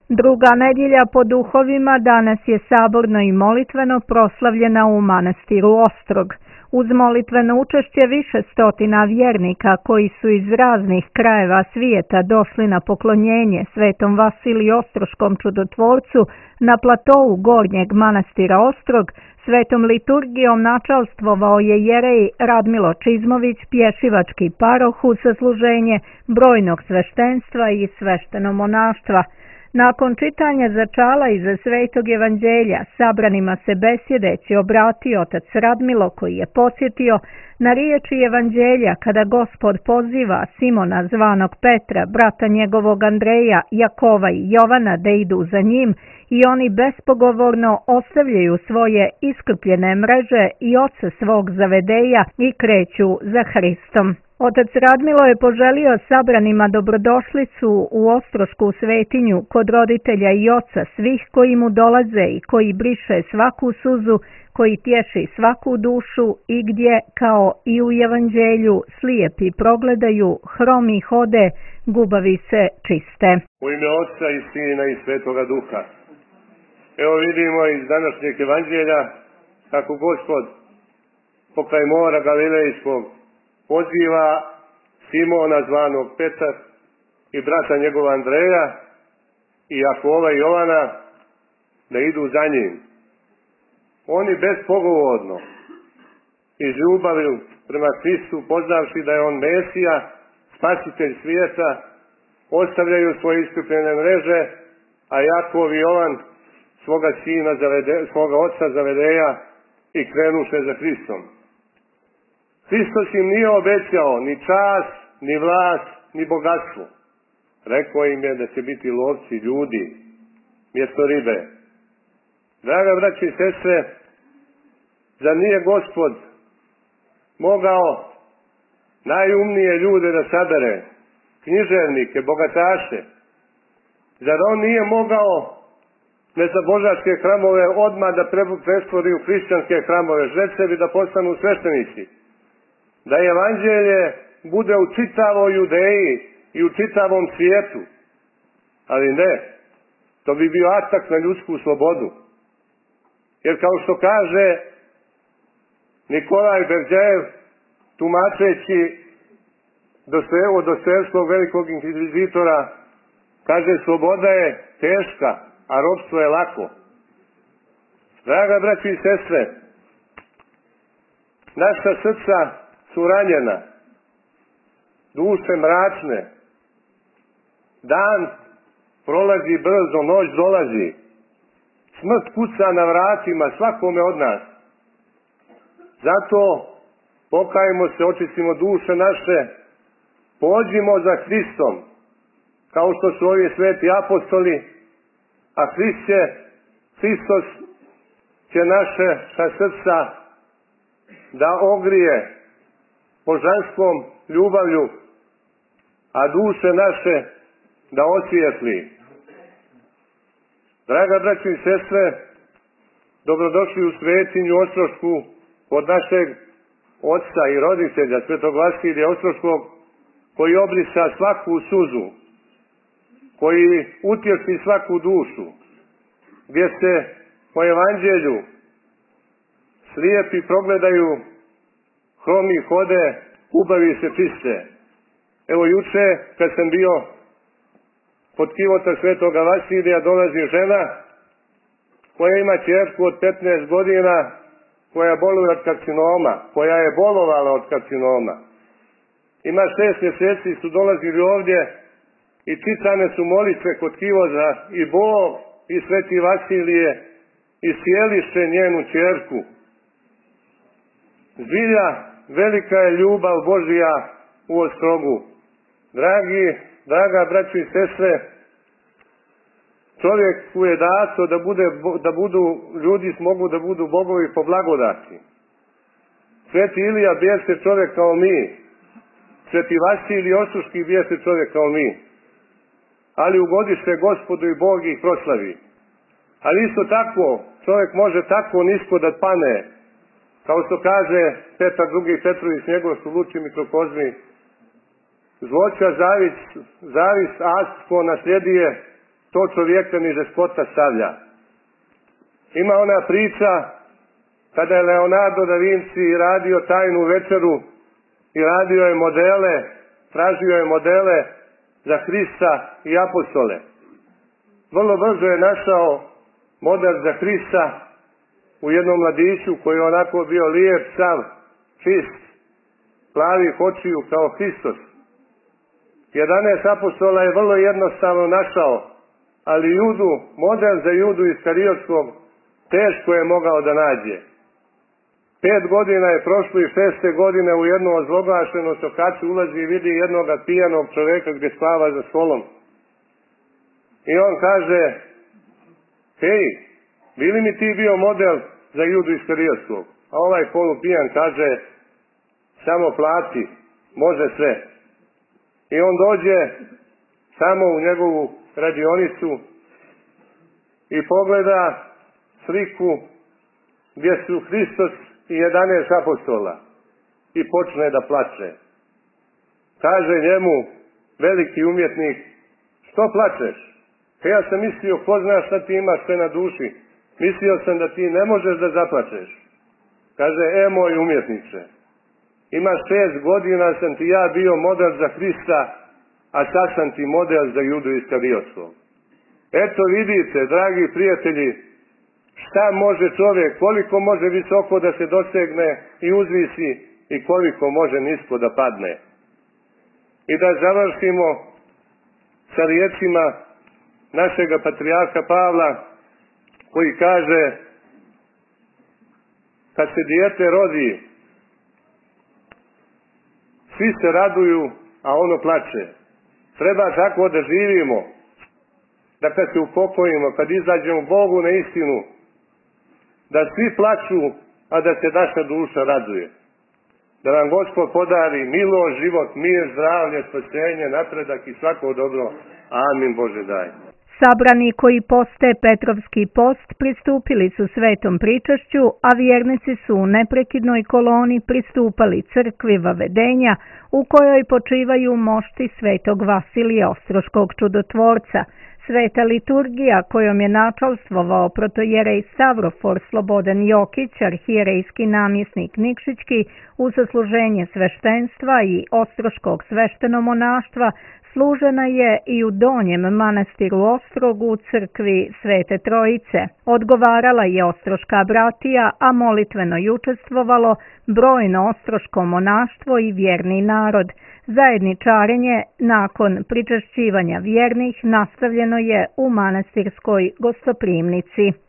Druga nedjelja po duhovima danas je saborno i molitveno proslavljena u manastiru Ostrog. Uz molitveno učešće više stotina vjernika koji su iz raznih krajeva svijeta došli na poklonjenje Svetom Vasiliju Ostroškom čudotvorcu na platovu gornjeg manastira Ostrog, svetom liturgijom načalstvovao je jerej Radmilo Čizmović, pješivački paroh uz sasluženje brojnog sveštenstva i sveštenomonaštva. Nakon čitanja začala iza Svetog evanđelja sabranima se besjedeći obratio otac Radmilo, koji je podsjetio na riječi evanđelja kada Gospod poziva Simona zvanog Petra, brata njegovog Andreja, Jakova i Jovana da idu za njim i oni bespogovorno ostavljaju svoje iskrpljene mreže i oca svog zavedeja i kreću za Hristom. Otac Radmilo je poželio sabranima dobrodošlicu u Ostrošku svetinju kod roditelja i oca svih koji mu dolaze i koji briše svaku suzu, koji tješi svaku dušu i gdje, kao i u evanđelju, slijepi progledaju, hromi hode, gubavi se čiste. U ime Otca i Sina i Svetoga Duha. Evo vidimo iz današnjeg evanđelja kako Gospod pokraj mora Galilejskog poziva Simona zvanog Petar i brata njegova Andreja i Jakova i Jovana da idu za njim. Oni bespogovorno iz ljubavi prema Hristu, poznavši da je on Mesija, spasitelj svijeta, ostavljaju svoje iskrpljene mreže, a Jakov i Jovan svoga oca Zavedeja i krenuše za Hristom. Hristos im nije obećao ni čast, ni vlast, ni bogatstvo. Rekao im je da će biti lovci ljudi, mjesto ribe. Draga braći i sestre, zar nije Gospod mogao najumnije ljude da sabere, književnike, bogataše? Zar on nije mogao nezabožačke hramove odmah da pretvori u hrišćanske hramove, žrtvevi da postanu sveštenici? Da evanđelje bude u čitavoj Judeji i u čitavom svijetu. Ali ne, to bi bio atak na ljudsku slobodu. Jer kao što kaže Nikolaj Berdjajev, tumačeći od Dostojevskog velikog inkvizitora, kaže sloboda je teška, a ropstvo je lako. Draga braći i sestre, naša srca su ranjena, duše mračne, dan prolazi brzo, noć dolazi, smrt kuca na vratima svakome od nas. Zato pokajmo se, očistimo duše naše, pođimo za Hristom, kao što su ovi sveti apostoli, a Hristos će naše srca da ogrije božanskom ljubavlju, a duše naše da osvijetli. Draga braćo i sestre, dobrodošli u svetinju Ostrošku od našeg oca i roditelja, Svetog Vasilija Ostroškog, koji obrisa svaku suzu, koji utješi svaku dušu, gdje se po evanđelju slijepi progledaju, hromi hode, gubavi se čiste. Evo juče, kad sam bio kod kivota Svetoga Vasilija, dolazi žena koja ima ćerku od 15 godina, koja boluje od karcinoma, koja je bolovala od karcinoma. Ima 6 mjeseci, su dolazili ovdje i čitane su molitve kod kivoza i Bog i Sveti Vasilije i sjeliše njenu ćerku. Zbilja velika je ljubav Božija u Ostrogu. Draga braćo i sestre, čovjeku je dato ljudi mogu da budu bogovi po blagodati. Sveti Ilija biješe čovjek kao mi. Sveti Vasilij Ostroški biješe čovjek kao mi. Ali ugodiše Gospodu i Bog ih proslavi. Ali isto tako, čovjek može tako nisko da pane, kao što kaže Petar II. Petrović, njegov su luči mikrokozmi, zloća, zavist, astko naslijedije, to čovjeka ni despota stavlja. Ima ona priča kada je Leonardo da Vinci radio tajnu večeru i radio je modele, tražio je modele za Hrista i apostole. Vrlo brzo je našao model za Hrista u jednom mladiću koji je onako bio lijep, sav, čist, plavih očiju kao Hristos. 11 apostola je vrlo jednostavno našao, ali model za Judu Iskarijotskog teško je mogao da nađe. 5 godina je prošlo i 6. godine u jednu ozloglašenu sokaču ulazi i vidi jednoga pijanog čovjeka gdje spava za stolom. I on kaže, hej, bili mi ti bio model za Judu Iskarijotskog? A ovaj polupijan kaže, samo plati, može sve. I on dođe samo u njegovu radionicu i pogleda sliku gdje su Hristos i 11 apostola i počne da plače. Kaže njemu veliki umjetnik, što plačeš? Ja sam mislio, ko zna šta ti imaš sve na duši? Mislio sam da ti ne možeš da zaplačeš. Kaže, moj umjetniče, ima 6 godina sam ti ja bio model za Hrista, a sad sam ti model za Judu Iskarijotskog. Eto vidite, dragi prijatelji, šta može čovjek, koliko može visoko da se dosegne i uzvisi i koliko može nisko da padne. I da završimo sa riječima našega patrijarha Pavla, koji kaže, kad se dijete rodi, svi se raduju, a ono plače. Treba tako da živimo, da kad se upokojimo, kad izađemo Bogu na istinu, da svi plaču, a da se naša duša raduje. Da nam Gospod podari milost, život, mir, zdravlje, spasenje, napredak i svako dobro. Amin, Bože daj. Sabrani koji poste Petrovski post pristupili su svetom pričašću, a vjernici su u neprekidnoj koloni pristupali crkvi Vavedenja, u kojoj počivaju mošti svetog Vasilija Ostroškog čudotvorca. Sveta liturgija kojom je načalstvovao protojerej Stavrofor Slobodan Jokić, arhijerejski namjesnik Nikšićki, u sasluženje sveštenstva i Ostroškog sveštenomonaštva, služena je i u Donjem manastiru Ostrogu u crkvi Svete Trojice. Odgovarala je Ostroška bratija, a molitveno je učestvovalo brojno ostroško monaštvo i vjerni narod. Zajedničarenje nakon pričašćivanja vjernih nastavljeno je u manastirskoj gostoprimnici.